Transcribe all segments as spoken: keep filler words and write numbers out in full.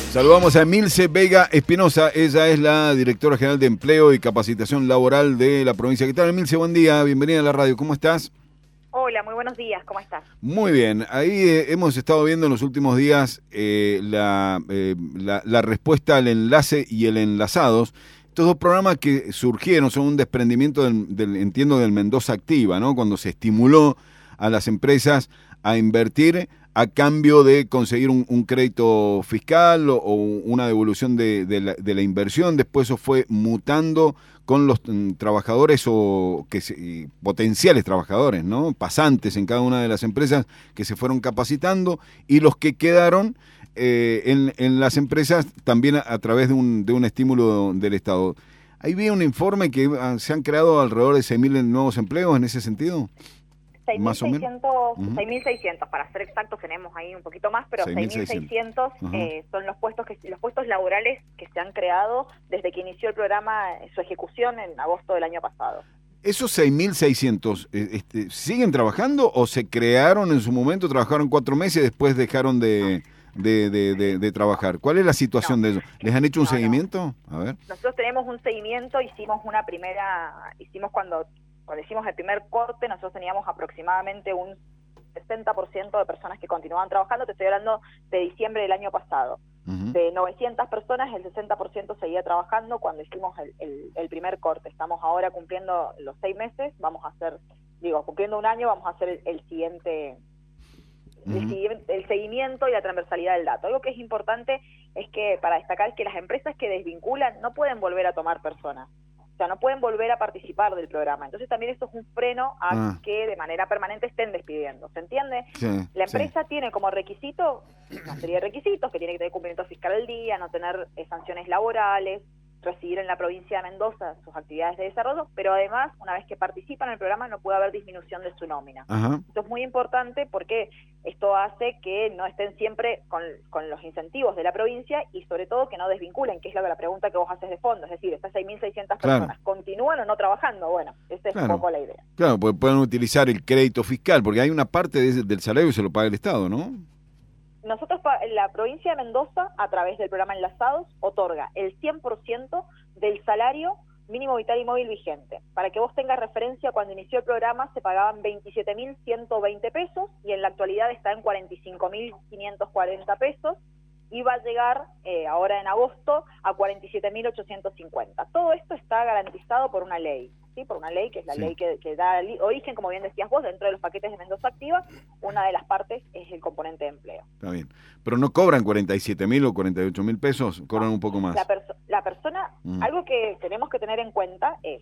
Saludamos a Emilce Vega Espinosa, ella es la directora general de Empleo y Capacitación Laboral de la provincia. ¿Qué tal, Emilce? Buen día, bienvenida a la radio, ¿cómo estás? Hola, muy buenos días, ¿cómo estás? Muy bien, ahí eh, hemos estado viendo en los últimos días eh, la, eh, la, la respuesta al enlace y el enlazados. Estos dos programas que surgieron son un desprendimiento, del, del, entiendo, del Mendoza Activa, ¿no? Cuando se estimuló a las empresas a invertir a cambio de conseguir un, un crédito fiscal o, o una devolución de, de, la, de la inversión. Después eso fue mutando con los mm, trabajadores o que se, potenciales trabajadores, ¿no? Pasantes en cada una de las empresas que se fueron capacitando, y los que quedaron eh, en, en las empresas también a, a través de un, de un estímulo del Estado. Ahí vi un informe que se han creado alrededor de seis mil nuevos empleos en ese sentido. seis mil seiscientos, uh-huh. Para ser exactos tenemos ahí un poquito más, pero seis mil seiscientos uh-huh. eh, son los puestos que los puestos laborales que se han creado desde que inició el programa, su ejecución en agosto del año pasado. ¿Esos seis mil seiscientos eh, este, siguen trabajando o se crearon en su momento, trabajaron cuatro meses y después dejaron de, de, de, de, de trabajar? ¿Cuál es la situación no. de ellos? ¿Les han hecho un no, seguimiento? No. A ver. Nosotros tenemos un seguimiento, hicimos una primera, hicimos cuando... Cuando hicimos el primer corte, nosotros teníamos aproximadamente un sesenta por ciento de personas que continuaban trabajando. Te estoy hablando de diciembre del año pasado. Uh-huh. De novecientas personas, el sesenta por ciento seguía trabajando cuando hicimos el, el, el primer corte. Estamos ahora cumpliendo los seis meses, vamos a hacer, digo, cumpliendo un año, vamos a hacer el, el siguiente... Uh-huh. el, el seguimiento y la transversalidad del dato. Algo que es importante es que, para destacar, es que las empresas que desvinculan no pueden volver a tomar personas. O sea, no pueden volver a participar del programa. Entonces también esto es un freno a ah. que de manera permanente estén despidiendo. ¿Se entiende? Sí, la empresa sí. tiene como requisito una serie de requisitos, que tiene que tener cumplimiento fiscal al día, no tener eh, sanciones laborales, residir en la provincia de Mendoza sus actividades de desarrollo, pero además, una vez que participa en el programa, no puede haber disminución de su nómina. Ajá. Esto es muy importante porque esto hace que no estén siempre con, con los incentivos de la provincia y sobre todo que no desvinculen, que es la, la pregunta que vos haces de fondo, es decir, estas seis mil seiscientas claro. personas, ¿continúan o no trabajando? Bueno, esa es claro. un poco la idea. Claro, porque pueden utilizar el crédito fiscal, porque hay una parte de, del salario que se lo paga el Estado, ¿no? Nosotros, la provincia de Mendoza, a través del programa Enlazados, otorga el cien por ciento del salario mínimo vital y móvil vigente. Para que vos tengas referencia, cuando inició el programa se pagaban veintisiete mil ciento veinte pesos y en la actualidad está en cuarenta y cinco mil quinientos cuarenta pesos y va a llegar eh, ahora en agosto a cuarenta y siete mil ochocientos cincuenta. Todo esto está garantizado por una ley, ¿sí? Por una ley que es la sí. ley que, que da origen, como bien decías vos, dentro de los paquetes de Mendoza Activa, una de las partes es el componente de empleo. Está bien, pero no cobran cuarenta y siete mil o cuarenta y ocho mil pesos, cobran no. un poco más. La, perso- la persona, mm. algo que tenemos que tener en cuenta es,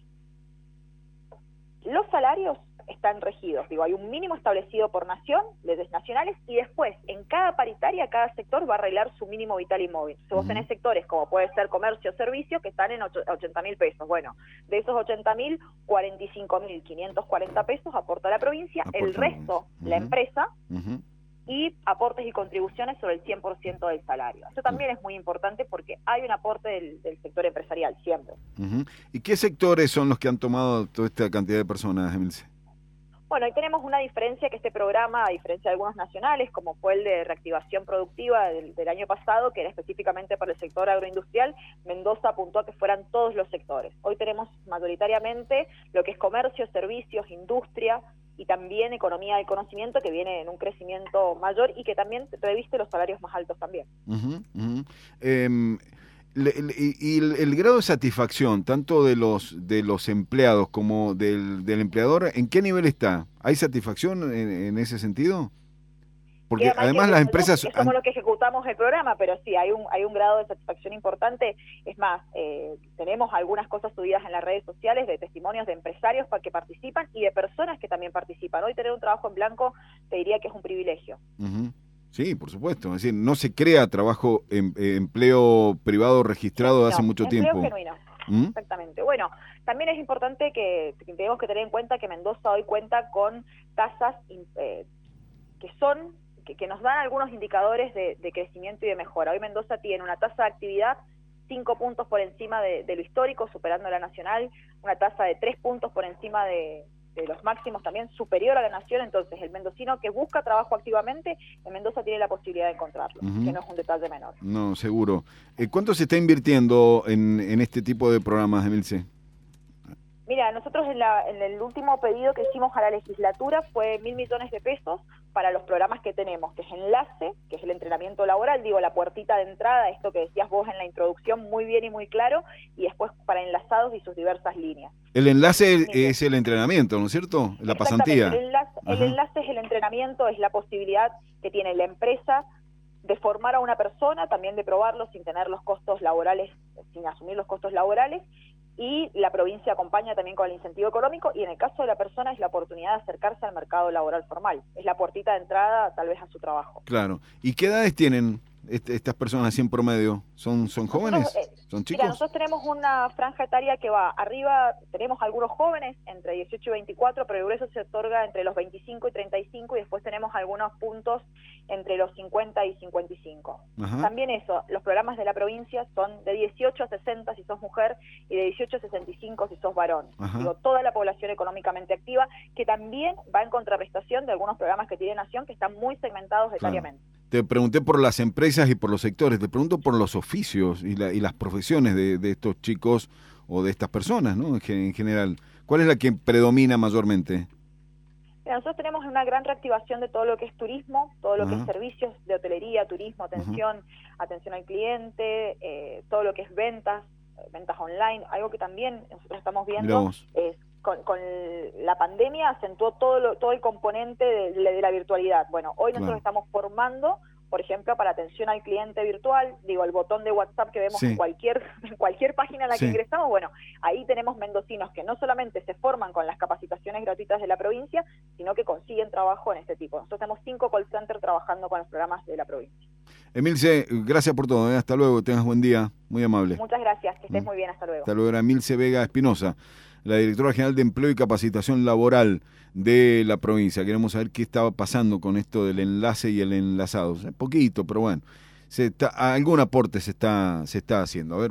los salarios están regidos, digo, hay un mínimo establecido por nación, leyes nacionales, y después, en cada paritaria, cada sector va a arreglar su mínimo vital y móvil. Si vos uh-huh. tenés sectores como puede ser comercio o servicio, que están en ochenta mil pesos, bueno, de esos ochenta mil, cuarenta y cinco mil quinientos cuarenta pesos aporta la provincia, aporta el resto, uh-huh. la empresa, uh-huh. y aportes y contribuciones sobre el cien por ciento del salario. Eso también uh-huh. es muy importante porque hay un aporte del, del sector empresarial, siempre. Uh-huh. ¿Y qué sectores son los que han tomado toda esta cantidad de personas, Emilce? Bueno, ahí tenemos una diferencia, que este programa, a diferencia de algunos nacionales, como fue el de reactivación productiva del, del año pasado, que era específicamente para el sector agroindustrial, Mendoza apuntó a que fueran todos los sectores. Hoy tenemos mayoritariamente lo que es comercio, servicios, industria y también economía del conocimiento, que viene en un crecimiento mayor y que también reviste los salarios más altos también. Uh-huh, uh-huh. Eh, Le, le, y el, el grado de satisfacción tanto de los de los empleados como del, del empleador, ¿en qué nivel está? ¿Hay satisfacción en, en ese sentido? Porque además las empresas... Somos han... los que ejecutamos el programa, pero sí, hay un hay un grado de satisfacción importante. Es más, eh, tenemos algunas cosas subidas en las redes sociales de testimonios de empresarios que participan y de personas que también participan. Hoy tener un trabajo en blanco, te diría que es un privilegio. Uh-huh. Sí, por supuesto. Es decir, no se crea trabajo, en, eh, empleo privado registrado de hace no, mucho empleo tiempo. Genuino. ¿Mm? Exactamente. Bueno, también es importante que, que tenemos que tener en cuenta que Mendoza hoy cuenta con tasas eh, que son que, que nos dan algunos indicadores de, de crecimiento y de mejora. Hoy Mendoza tiene una tasa de actividad cinco puntos por encima de, de lo histórico, superando la nacional, una tasa de tres puntos por encima de de los máximos también superior a la nación, entonces el mendocino que busca trabajo activamente, en Mendoza tiene la posibilidad de encontrarlo, uh-huh. que no es un detalle menor. No, seguro. Eh, ¿Cuánto se está invirtiendo en, en este tipo de programas, Emilce? Mira, nosotros en, la, en el último pedido que hicimos a la legislatura fue mil millones de pesos para los programas que tenemos, que es Enlace, que es el entrenamiento laboral, digo, la puertita de entrada, esto que decías vos en la introducción, muy bien y muy claro, y después para Enlazados y sus diversas líneas. El enlace sí. es el entrenamiento, ¿no es cierto? La pasantía. El enlace, el enlace es el entrenamiento, es la posibilidad que tiene la empresa de formar a una persona, también de probarlo sin tener los costos laborales, sin asumir los costos laborales, y la provincia acompaña también con el incentivo económico, y en el caso de la persona es la oportunidad de acercarse al mercado laboral formal, es la puertita de entrada tal vez a su trabajo. Claro. ¿Y qué edades tienen este, estas personas así en promedio? ¿Son, son jóvenes? Nosotros, eh, ¿Son chicos? Mira, nosotros tenemos una franja etaria que va arriba, tenemos algunos jóvenes entre dieciocho y veinticuatro, pero el grueso se otorga entre los veinticinco y treinta y cinco, y después tenemos algunos puntos entre los cincuenta y cincuenta y cinco. Ajá. También eso, los programas de la provincia son de dieciocho a sesenta si sos mujer y de dieciocho a sesenta y cinco si sos varón. Digo, toda la población económicamente activa, que también va en contraprestación de algunos programas que tiene Nación, que están muy segmentados etariamente. Claro. Te pregunté por las empresas y por los sectores, te pregunto por los oficios y, la, y las profesiones de, de estos chicos o de estas personas, ¿no? En, en general, ¿cuál es la que predomina mayormente? Nosotros tenemos una gran reactivación de todo lo que es turismo, todo lo uh-huh. que es servicios de hotelería, turismo, atención, uh-huh. atención al cliente, eh, todo lo que es ventas, ventas online, algo que también nosotros estamos viendo es con, con la pandemia acentuó todo lo, todo el componente de, de la virtualidad. Bueno, hoy nosotros claro. estamos formando, por ejemplo, para atención al cliente virtual, digo, el botón de WhatsApp que vemos sí. en cualquier en cualquier página en la sí. que ingresamos, bueno, ahí tenemos mendocinos que no solamente se forman con las capacitaciones gratuitas de la provincia, sino que consiguen trabajo en este tipo. Nosotros tenemos cinco call centers trabajando con los programas de la provincia. Emilce, gracias por todo, ¿eh? Hasta luego, tengas buen día, muy amable. Muchas gracias, que estés muy bien, hasta luego. Hasta luego, era Emilce Vega Espinosa, la directora general de Empleo y Capacitación Laboral de la provincia. Queremos saber qué estaba pasando con esto del enlace y el enlazado. O sea, poquito, pero bueno, se está, algún aporte se está, se está haciendo. A ver.